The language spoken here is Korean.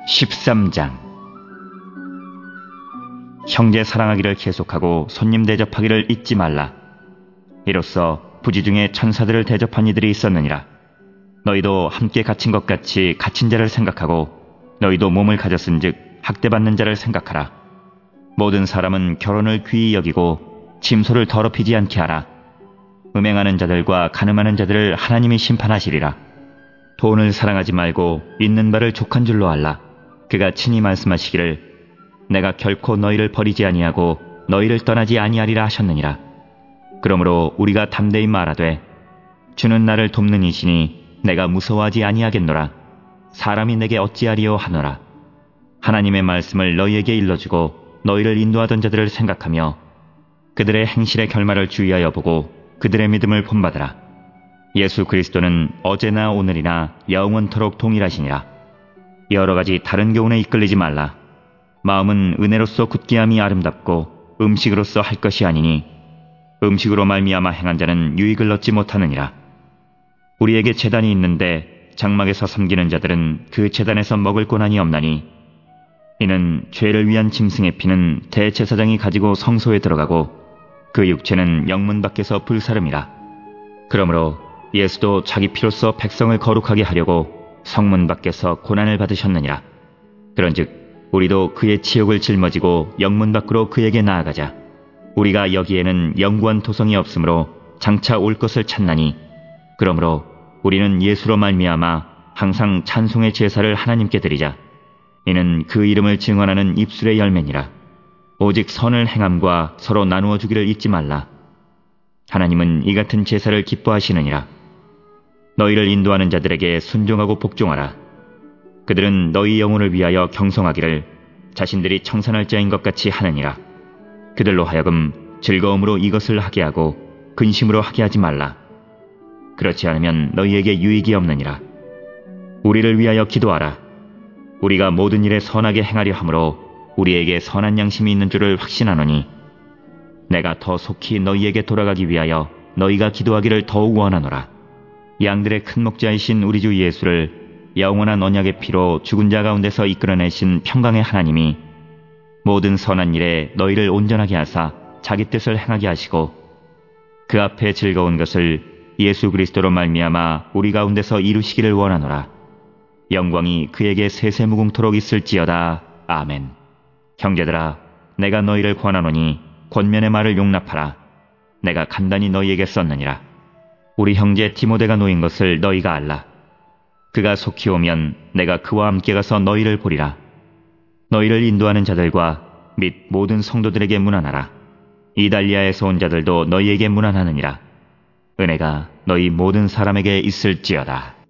13장. 형제 사랑하기를 계속하고 손님 대접하기를 잊지 말라. 이로써 부지 중에 천사들을 대접한 이들이 있었느니라. 너희도 함께 갇힌 것 같이 갇힌 자를 생각하고 너희도 몸을 가졌은즉 학대받는 자를 생각하라. 모든 사람은 결혼을 귀히 여기고 침소를 더럽히지 않게 하라. 음행하는 자들과 간음하는 자들을 하나님이 심판하시리라. 돈을 사랑하지 말고 있는 바를 족한 줄로 알라. 그가 친히 말씀하시기를 내가 결코 너희를 버리지 아니하고 너희를 떠나지 아니하리라 하셨느니라. 그러므로 우리가 담대히 말하되 주는 나를 돕는 이시니 내가 무서워하지 아니하겠노라. 사람이 내게 어찌하리요 하노라. 하나님의 말씀을 너희에게 일러주고 너희를 인도하던 자들을 생각하며 그들의 행실의 결말을 주의하여 보고 그들의 믿음을 본받으라. 예수 그리스도는 어제나 오늘이나 영원토록 동일하시니라. 여러 가지 다른 교훈에 이끌리지 말라. 마음은 은혜로서 굳게 함이 아름답고 음식으로서 할 것이 아니니 음식으로 말미암아 행한 자는 유익을 얻지 못하느니라. 우리에게 제단이 있는데 장막에서 섬기는 자들은 그 제단에서 먹을 고난이 없나니 이는 죄를 위한 짐승의 피는 대제사장이 가지고 성소에 들어가고 그 육체는 영문 밖에서 불사름이라. 그러므로 예수도 자기 피로써 백성을 거룩하게 하려고 성문 밖에서 고난을 받으셨느니라. 그런즉 우리도 그의 치욕을 짊어지고 영문 밖으로 그에게 나아가자. 우리가 여기에는 영구한 토성이 없으므로 장차 올 것을 찾나니 그러므로 우리는 예수로 말미암아 항상 찬송의 제사를 하나님께 드리자. 이는 그 이름을 증언하는 입술의 열매니라. 오직 선을 행함과 서로 나누어 주기를 잊지 말라. 하나님은 이 같은 제사를 기뻐하시느니라. 너희를 인도하는 자들에게 순종하고 복종하라. 그들은 너희 영혼을 위하여 경성하기를 자신들이 청산할 자인 것 같이 하느니라. 그들로 하여금 즐거움으로 이것을 하게 하고 근심으로 하게 하지 말라. 그렇지 않으면 너희에게 유익이 없느니라. 우리를 위하여 기도하라. 우리가 모든 일에 선하게 행하려 함으로 우리에게 선한 양심이 있는 줄을 확신하노니 내가 더 속히 너희에게 돌아가기 위하여 너희가 기도하기를 더욱 원하노라. 양들의 큰 목자이신 우리 주 예수를 영원한 언약의 피로 죽은 자 가운데서 이끌어내신 평강의 하나님이 모든 선한 일에 너희를 온전하게 하사 자기 뜻을 행하게 하시고 그 앞에 즐거운 것을 예수 그리스도로 말미암아 우리 가운데서 이루시기를 원하노라. 영광이 그에게 세세무궁토록 있을지어다. 아멘. 형제들아, 내가 너희를 권하노니 권면의 말을 용납하라. 내가 간단히 너희에게 썼느니라. 우리 형제 디모데가 놓인 것을 너희가 알라. 그가 속히 오면 내가 그와 함께 가서 너희를 보리라. 너희를 인도하는 자들과 및 모든 성도들에게 문안하라. 이달리아에서 온 자들도 너희에게 문안하느니라. 은혜가 너희 모든 사람에게 있을지어다.